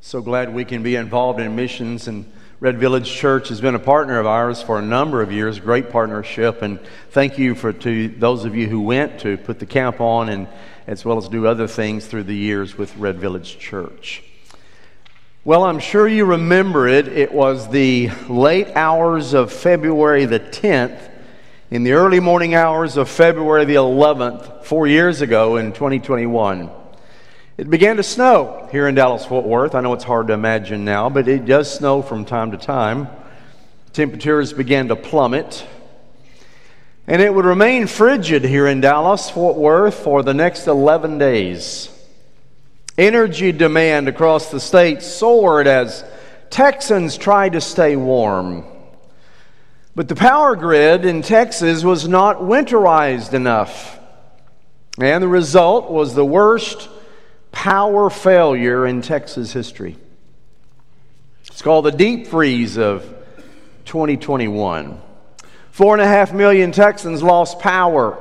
So glad we can be involved in missions, and Red Village Church has been a partner of ours for a number of years, great partnership, and thank you to those of you who went to put the camp on and as well as do other things through the years with Red Village Church. Well, I'm sure you remember it. It was the late hours of February the 10th, in the early morning hours of February the 11th, 4 years ago in 2021. It began to snow here in Dallas-Fort Worth. I know it's hard to imagine now, but it does snow from time to time. Temperatures began to plummet. And it would remain frigid here in Dallas-Fort Worth for the next 11 days. Energy demand across the state soared as Texans tried to stay warm. But the power grid in Texas was not winterized enough. And the result was the worst power failure in Texas history. It's called the deep freeze of 2021. 4.5 million Texans lost power.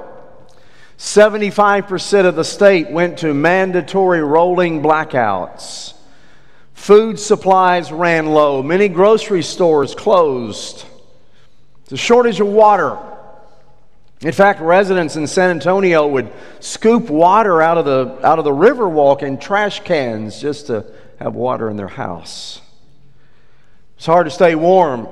75% of the state went to mandatory rolling blackouts. Food supplies ran low. Many grocery stores closed. There's a shortage of water. In fact, residents in San Antonio would scoop water out of the river walk in trash cans just to have water in their house. It's hard to stay warm.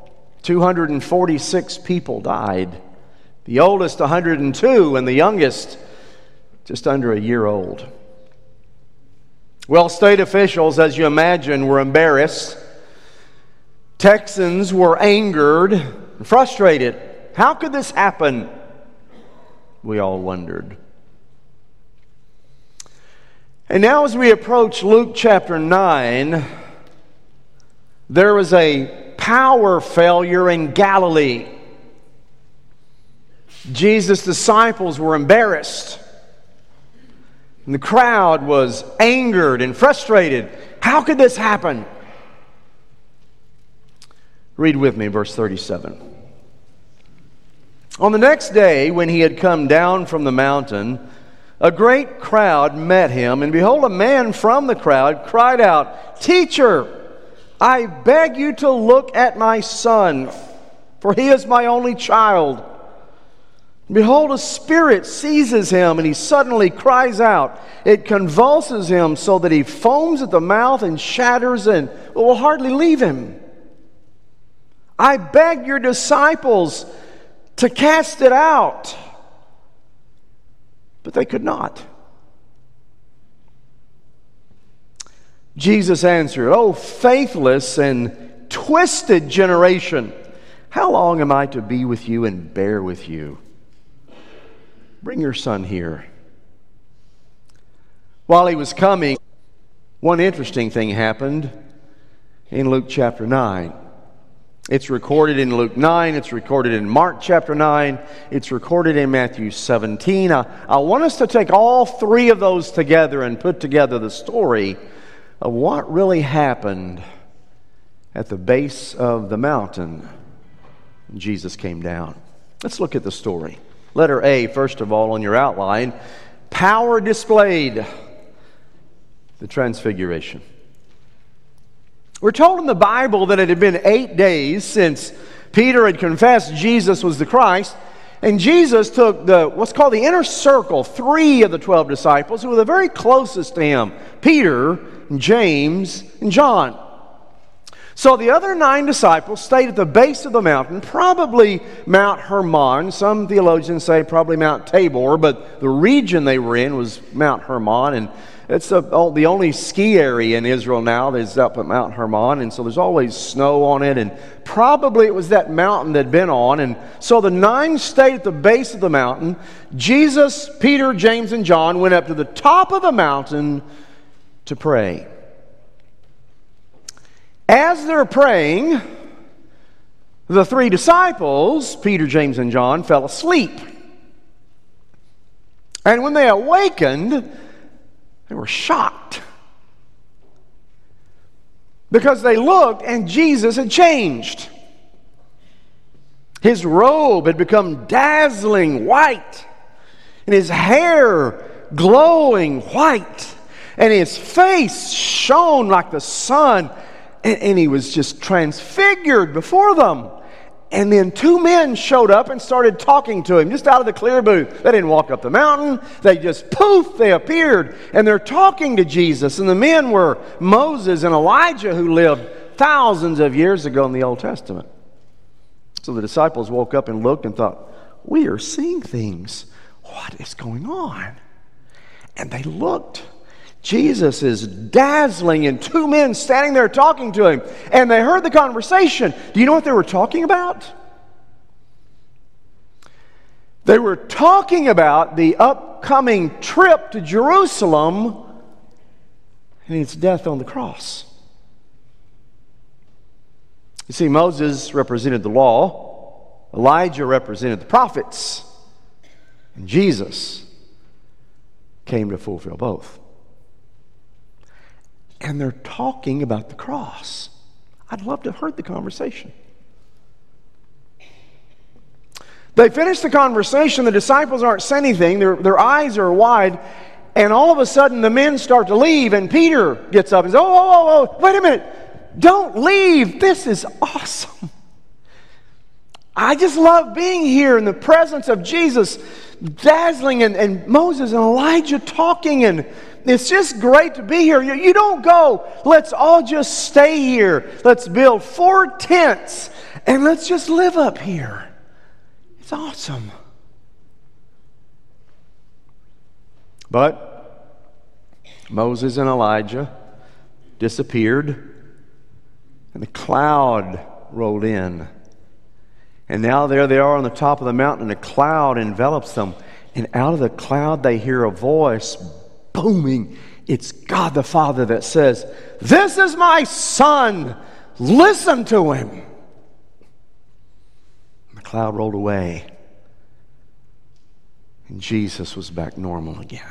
246 people died. The oldest 102 and the youngest just under a year old. Well, state officials, as you imagine, were embarrassed. Texans were angered and frustrated. How could this happen? We all wondered. And now as we approach Luke chapter 9, there was a power failure in Galilee. Jesus' disciples were embarrassed. And the crowd was angered and frustrated. How could this happen? Read with me verse 37. On the next day, when he had come down from the mountain, a great crowd met him, and behold, a man from the crowd cried out, "Teacher, I beg you to look at my son, for he is my only child. Behold, a spirit seizes him, and he suddenly cries out. It convulses him so that he foams at the mouth and shatters and will hardly leave him. I beg your disciples to cast it out, but they could not." Jesus answered, "O faithless and twisted generation, how long am I to be with you and bear with you? Bring your son here." While he was coming, one interesting thing happened in Luke chapter 9. It's recorded in Luke 9, it's recorded in Mark chapter 9, it's recorded in Matthew 17. I want us to take all three of those together and put together the story of what really happened at the base of the mountain when Jesus came down. Let's look at the story. Letter A, first of all, on your outline. Power displayed. The Transfiguration. We're told in the Bible that it had been 8 days since Peter had confessed Jesus was the Christ, and Jesus took what's called the inner circle, 3 of the 12 disciples who were the very closest to him, Peter, James, and John. So the other 9 disciples stayed at the base of the mountain, probably Mount Hermon. Some theologians say probably Mount Tabor, but the region they were in was Mount Hermon, and it's the only ski area in Israel now that is up at Mount Hermon, and so there's always snow on it, and probably it was that mountain they'd been on. And so the 9 stayed at the base of the mountain. Jesus, Peter, James, and John went up to the top of the mountain to pray. As they're praying, the 3 disciples, Peter, James, and John, fell asleep. And when they awakened, they were shocked because they looked and Jesus had changed. His robe had become dazzling white and his hair glowing white. And his face shone like the sun, and he was just transfigured before them. And then two men showed up and started talking to him just out of the clear blue. They didn't walk up the mountain. They just, poof, they appeared. And they're talking to Jesus. And the men were Moses and Elijah, who lived thousands of years ago in the Old Testament. So the disciples woke up and looked and thought, we are seeing things. What is going on? And they looked. Jesus is dazzling and two men standing there talking to him. And they heard the conversation. Do you know what they were talking about? They were talking about the upcoming trip to Jerusalem and its death on the cross. You see, Moses represented the law. Elijah represented the prophets. And Jesus came to fulfill both. And they're talking about the cross. I'd love to have heard the conversation. They finish the conversation. The disciples aren't saying anything. Their eyes are wide. And all of a sudden, the men start to leave. And Peter gets up and says, oh, wait a minute. Don't leave. This is awesome. I just love being here in the presence of Jesus, dazzling, and Moses and Elijah talking, and it's just great to be here. You don't go. Let's all just stay here. Let's build 4 tents, and let's just live up here. It's awesome. But Moses and Elijah disappeared, and the cloud rolled in. And now there they are on the top of the mountain, and a cloud envelops them. And out of the cloud they hear a voice booming. It's God the Father that says, "This is my Son. Listen to him." And the cloud rolled away. And Jesus was back normal again.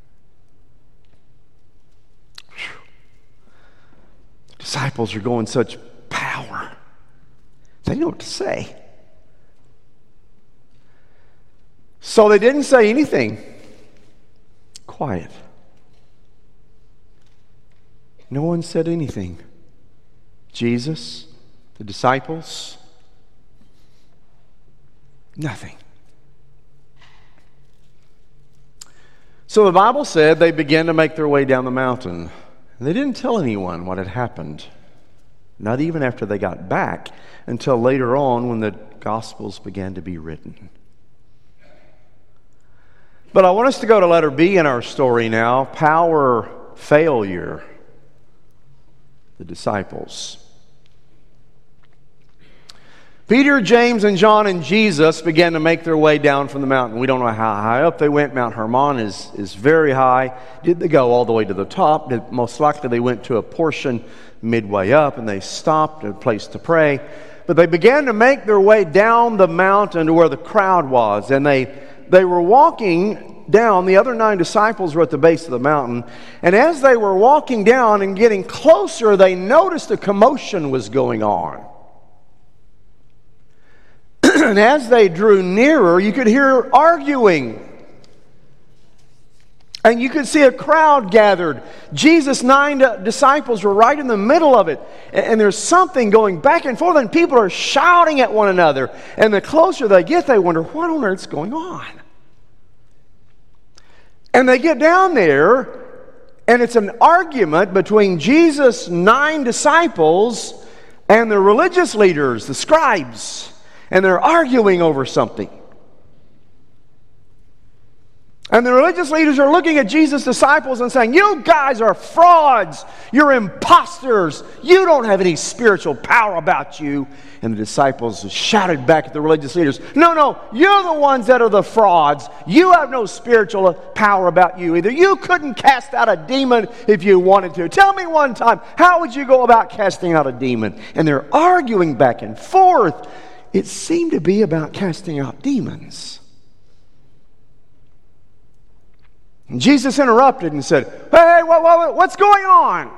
Whew. The disciples are going such power. They know what to say. So they didn't say anything. Quiet. No one said anything. Jesus, the disciples, nothing. So the Bible said they began to make their way down the mountain. And they didn't tell anyone what had happened. Not even after they got back, until later on when the Gospels began to be written. But I want us to go to letter B in our story now. Power, failure. The disciples. Peter, James, and John and Jesus began to make their way down from the mountain. We don't know how high up they went. Mount Hermon is very high. Did they go all the way to the top? Most likely they went to a portion midway up and they stopped at a place to pray. But they began to make their way down the mountain to where the crowd was. And they were walking down. The other 9 disciples were at the base of the mountain. And as they were walking down and getting closer, they noticed a commotion was going on. And as they drew nearer, you could hear arguing. And you could see a crowd gathered. Jesus' 9 disciples were right in the middle of it. And there's something going back and forth, and people are shouting at one another. And the closer they get, they wonder, what on earth's going on? And they get down there, and it's an argument between Jesus' 9 disciples and the religious leaders, the scribes. And they're arguing over something. And the religious leaders are looking at Jesus' disciples and saying, "You guys are frauds. You're imposters. You don't have any spiritual power about you." And the disciples shouted back at the religious leaders, No, you're the ones that are the frauds. You have no spiritual power about you either. You couldn't cast out a demon if you wanted to. Tell me one time, how would you go about casting out a demon? And they're arguing back and forth. It seemed to be about casting out demons. And Jesus interrupted and said, "Hey, what's going on?"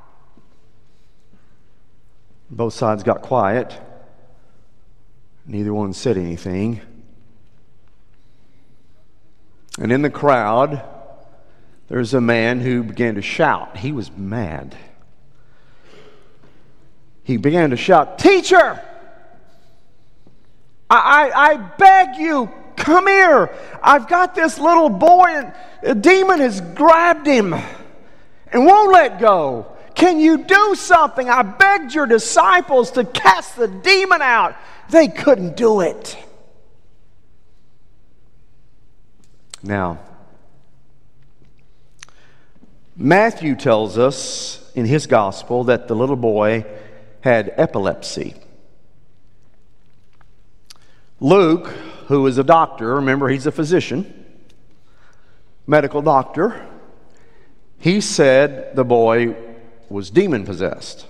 Both sides got quiet. Neither one said anything. And in the crowd, There's a man who began to shout. He was mad. He began to shout, "Teacher, I beg you, come here. I've got this little boy and a demon has grabbed him and won't let go. Can you do something? I begged your disciples to cast the demon out. They couldn't do it." Now, Matthew tells us in his gospel that the little boy had epilepsy. Luke, who is a doctor, remember he's a physician, medical doctor, he said the boy was demon-possessed.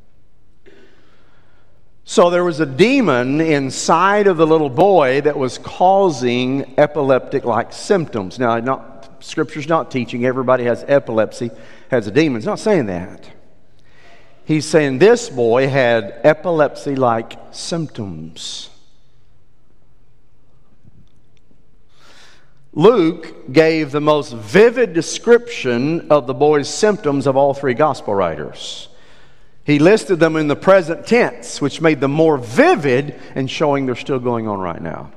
So there was a demon inside of the little boy that was causing epileptic-like symptoms. Now, Scripture's not teaching everybody has epilepsy, has a demon. It's not saying that. He's saying this boy had epilepsy-like symptoms. Luke gave the most vivid description of the boy's symptoms of all three gospel writers. He listed them in the present tense, which made them more vivid and showing they're still going on right now.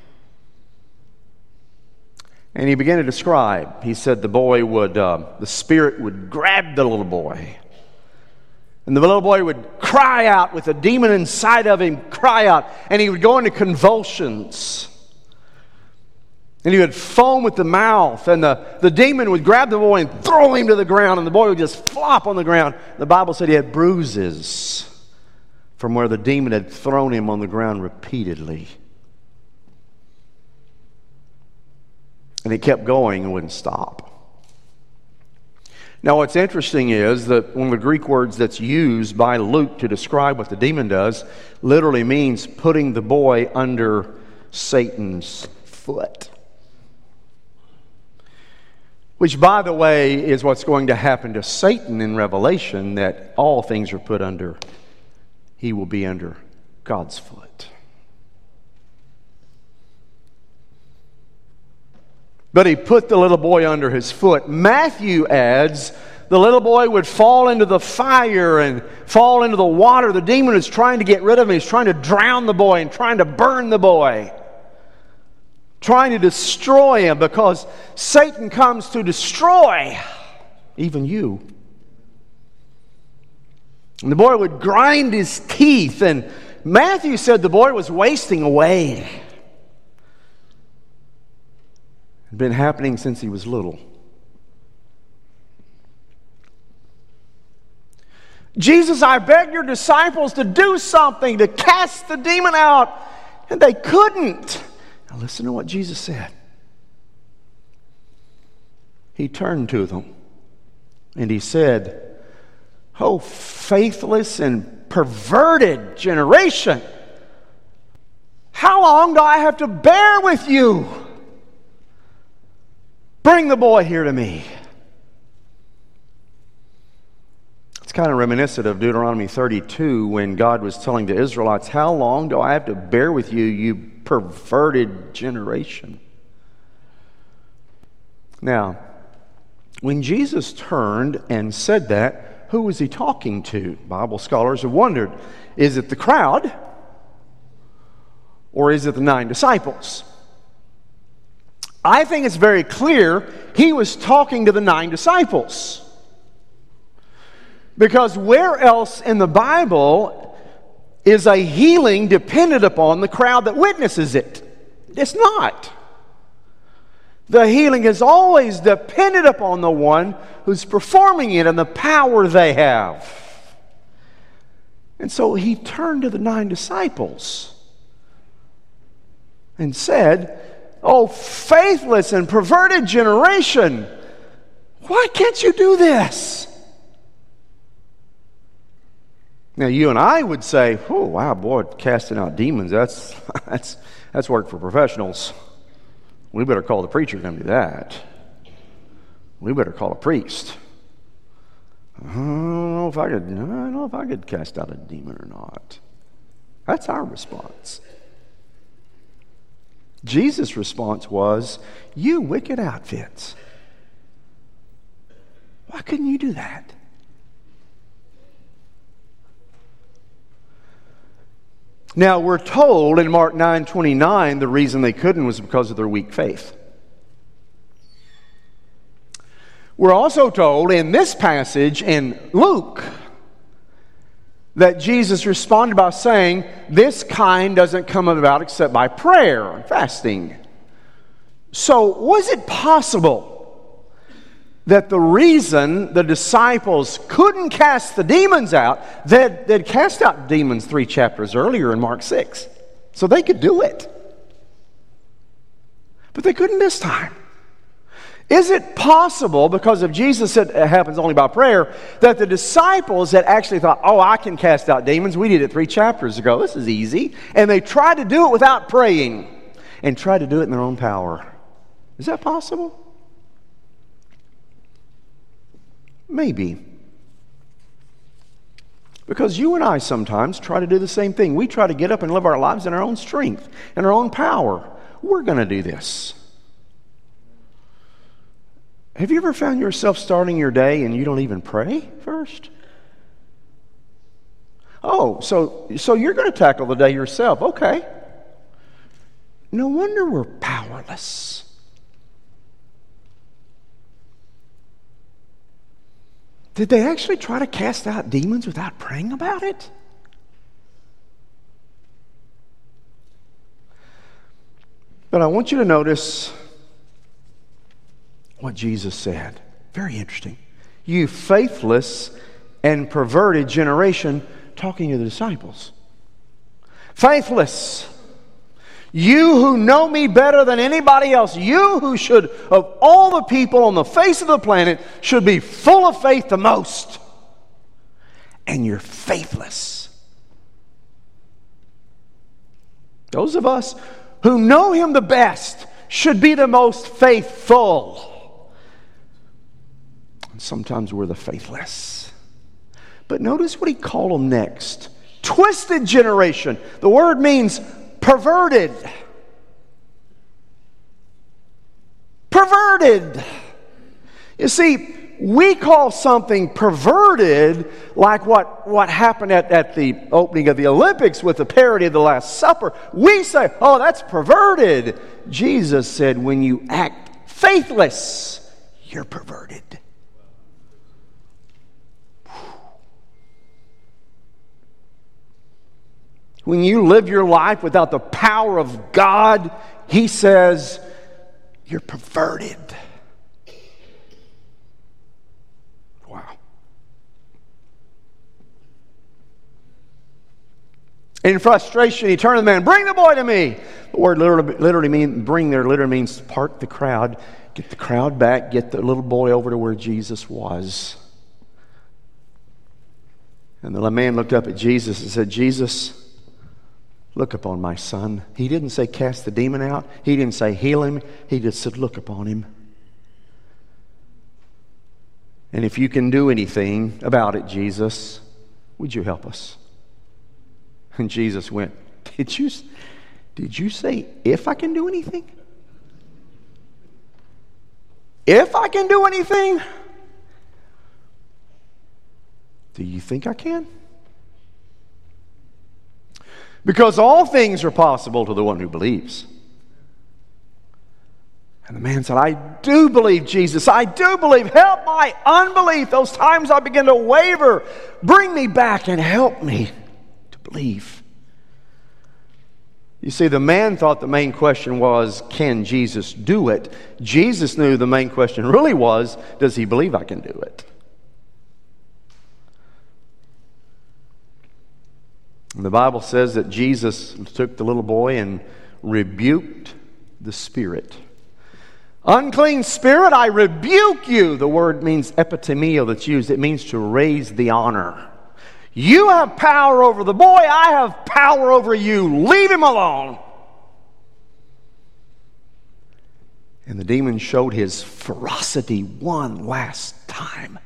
And he began to describe. He said the spirit would grab the little boy. And the little boy would cry out with a demon inside of him, cry out. And he would go into convulsions. And he would foam with the mouth. And the demon would grab the boy and throw him to the ground. And the boy would just flop on the ground. The Bible said he had bruises from where the demon had thrown him on the ground repeatedly. And it kept going and wouldn't stop. Now what's interesting is that one of the Greek words that's used by Luke to describe what the demon does literally means putting the boy under Satan's foot. Which, by the way, is what's going to happen to Satan in Revelation, that all things are put under, he will be under God's foot. But he put the little boy under his foot. Matthew adds, the little boy would fall into the fire and fall into the water. The demon is trying to get rid of him. He's trying to drown the boy and trying to burn the boy. Trying to destroy him, because Satan comes to destroy even you. And the boy would grind his teeth, and Matthew said the boy was wasting away. It had been happening since he was little. Jesus, I begged your disciples to do something, to cast the demon out, and they couldn't. Now listen to what Jesus said. He turned to them and he said, "Oh, faithless and perverted generation, how long do I have to bear with you? Bring the boy here to me." It's kind of reminiscent of Deuteronomy 32 when God was telling the Israelites, "How long do I have to bear with you, you perverted generation?" Now, when Jesus turned and said that, who was he talking to? Bible scholars have wondered, is it the crowd or is it the 9 disciples? I think it's very clear he was talking to the 9 disciples. Because where else in the Bible is a healing dependent upon the crowd that witnesses it? It's not. The healing is always dependent upon the one who's performing it and the power they have. And so he turned to the 9 disciples and said, "Oh, faithless and perverted generation, why can't you do this?" Now, you and I would say, "Oh, wow, boy, casting out demons, that's work for professionals. We better call the preacher to come do that. We better call a priest. I don't know if I could cast out a demon or not." That's our response. Jesus' response was, "You wicked outfits. Why couldn't you do that? Now, we're told in Mark 9:29 the reason they couldn't was because of their weak faith. We're also told in this passage in Luke that Jesus responded by saying, this kind doesn't come about except by prayer and fasting. So, was it possible that the reason the disciples couldn't cast the demons out, they'd cast out demons 3 chapters earlier in Mark 6. So they could do it. But they couldn't this time. Is it possible, because if Jesus said it happens only by prayer, that the disciples had actually thought, oh, I can cast out demons. We did it 3 chapters ago. This is easy. And they tried to do it without praying and tried to do it in their own power. Is that possible? Maybe. Because you and I sometimes try to do the same thing. We try to get up and live our lives in our own strength, in our own power. We're going to do this. Have you ever found yourself starting your day and you don't even pray first? Oh, so you're going to tackle the day yourself. Okay. No wonder we're powerless. Did they actually try to cast out demons without praying about it? But I want you to notice what Jesus said. Very interesting. You faithless and perverted generation, talking to the disciples. Faithless. You who know me better than anybody else, you who should, of all the people on the face of the planet, should be full of faith the most. And you're faithless. Those of us who know Him the best should be the most faithful. And sometimes we're the faithless. But notice what He called them next. Twisted generation. The word means perverted. Perverted. You see, we call something perverted like what happened at the opening of the Olympics with the parody of the Last Supper. We say, oh, that's perverted. Jesus said, when you act faithless, you're perverted. When you live your life without the power of God, He says, you're perverted. Wow. In frustration, He turned to the man, bring the boy to me. The word literally means part the crowd, get the crowd back, get the little boy over to where Jesus was. And the man looked up at Jesus and said, Jesus, look upon my son. He didn't say cast the demon out. He didn't say heal him. He just said look upon him. And if you can do anything about it, Jesus, would you help us? And Jesus went, did you say if I can do anything? If I can do anything? Do you think I can? Because all things are possible to the one who believes. And the man said, I do believe, Jesus. I do believe. Help my unbelief. Those times I begin to waver. Bring me back and help me to believe. You see, the man thought the main question was, can Jesus do it? Jesus knew the main question really was, does he believe I can do it? The Bible says that Jesus took the little boy and rebuked the spirit. Unclean spirit, I rebuke you. The word means epitemio that's used. It means to raise the honor. You have power over the boy. I have power over you. Leave him alone. And the demon showed his ferocity one last time.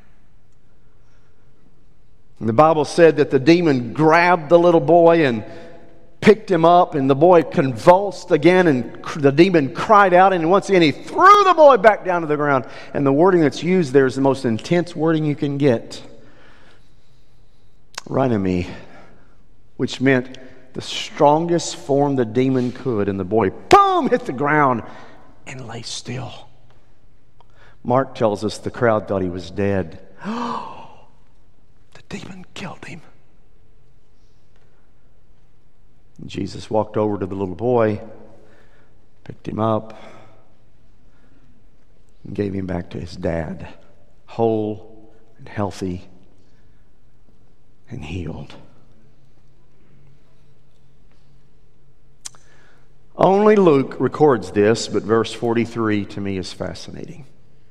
And the Bible said that the demon grabbed the little boy and picked him up, and the boy convulsed again, and the demon cried out, and once again he threw the boy back down to the ground. And the wording that's used there is the most intense wording you can get. Rhinemi, which meant the strongest form the demon could, and the boy, boom, hit the ground and lay still. Mark tells us the crowd thought he was dead. The demon killed him. Jesus walked over to the little boy, picked him up, and gave him back to his dad, whole and healthy and healed. Only Luke records this, but verse 43 to me is fascinating.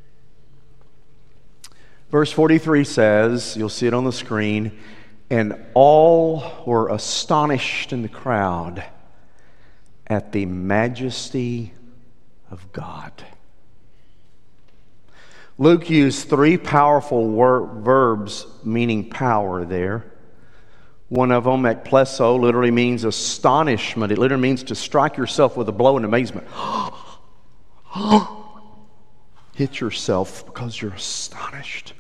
Verse 43 says, you'll see it on the screen, and all were astonished in the crowd at the majesty of God. Luke used three powerful verbs meaning power there. One of them, ekpleso, literally means astonishment. It literally means to strike yourself with a blow in amazement. Hit yourself because you're astonished.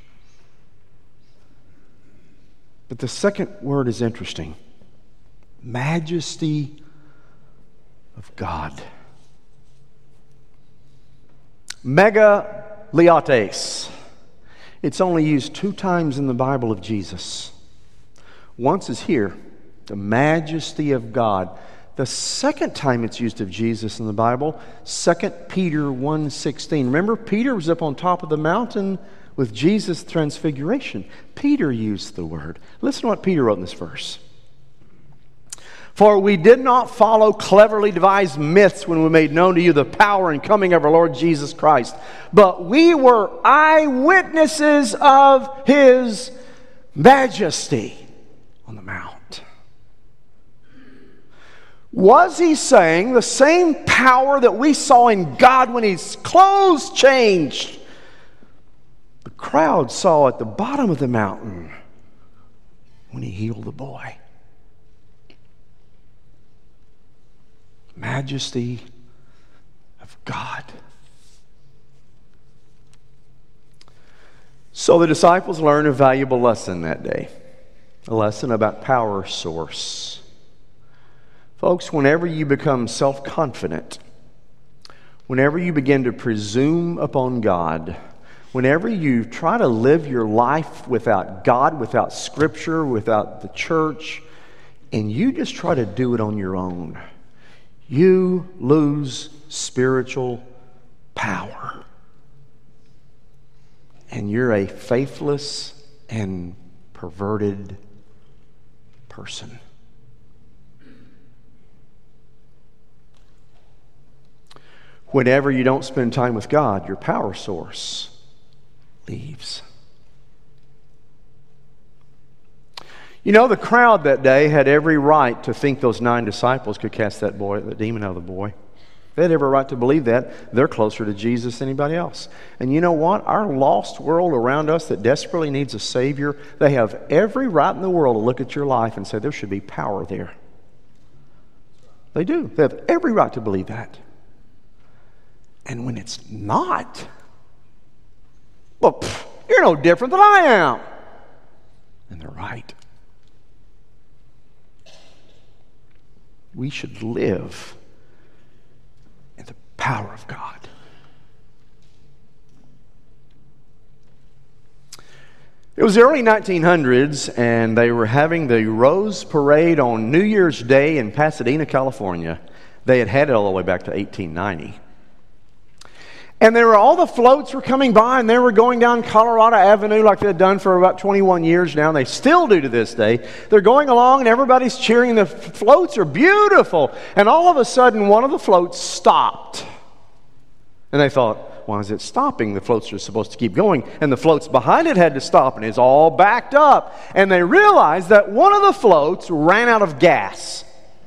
But the second word is interesting. Majesty of God. Megaleiotes. It's only used 2 times in the Bible of Jesus. Once is here, the majesty of God. The second time it's used of Jesus in the Bible, 2 Peter 1:16. Remember, Peter was up on top of the mountain with Jesus' transfiguration. Peter used the word. Listen to what Peter wrote in this verse. For we did not follow cleverly devised myths when we made known to you the power and coming of our Lord Jesus Christ, but we were eyewitnesses of His majesty on the mount. Was he saying the same power that we saw in God when His clothes changed? The crowd saw at the bottom of the mountain when He healed the boy. Majesty of God. So the disciples learned a valuable lesson that day. A lesson about power source. Folks, whenever you become self-confident, whenever you begin to presume upon God, whenever you try to live your life without God, without Scripture, without the church, and you just try to do it on your own, you lose spiritual power. And you're a faithless and perverted person. Whenever you don't spend time with God, your power source leaves. You know, the crowd that day had every right to think those 9 disciples could cast that demon out of the boy. They had every right to believe that. They're closer to Jesus than anybody else. And you know what? Our lost world around us that desperately needs a Savior, they have every right in the world to look at your life and say there should be power there. They do. They have every right to believe that. And when it's not, well, you're no different than I am. And they're right. We should live in the power of God. It was the early 1900s, and they were having the Rose Parade on New Year's Day in Pasadena, California. They had had it all the way back to 1890. And all the floats were coming by, and they were going down Colorado Avenue like they'd done for about 21 years now, and they still do to this day. They're going along, and everybody's cheering. The floats are beautiful. And all of a sudden, one of the floats stopped. And they thought, why is it stopping? The floats are supposed to keep going. And the floats behind it had to stop, and it's all backed up. And they realized that one of the floats ran out of gas.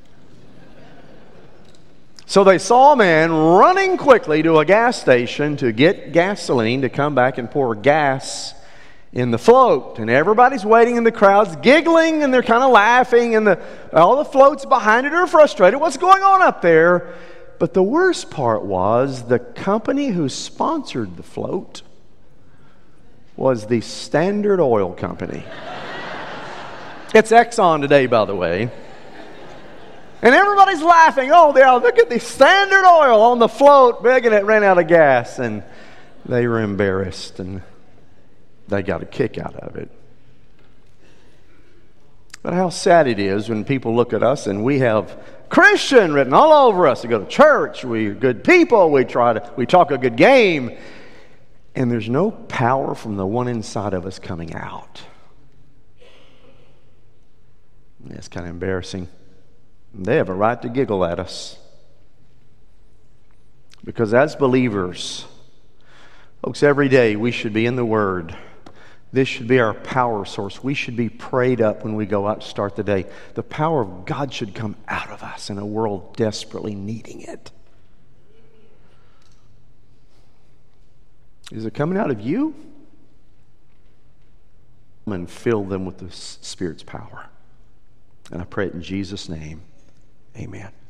So they saw a man running quickly to a gas station to get gasoline to come back and pour gas in the float, and everybody's waiting, and the crowd's giggling, and they're kind of laughing, and all the floats behind it are frustrated. What's going on up there? But the worst part was the company who sponsored the float was the Standard Oil Company. It's Exxon today, by the way. And everybody's laughing. Oh, look at the Standard Oil on the float, begging it ran out of gas. And they were embarrassed, and they got a kick out of it. But how sad it is when people look at us and we have Christian written all over us. We go to church, we're good people, we talk a good game, and there's no power from the one inside of us coming out. It's kind of embarrassing. They have a right to giggle at us. Because as believers, folks, every day we should be in the Word. This should be our power source. We should be prayed up when we go out to start the day. The power of God should come out of us in a world desperately needing it. Is it coming out of you? And fill them with the Spirit's power. And I pray it in Jesus' name. Amen.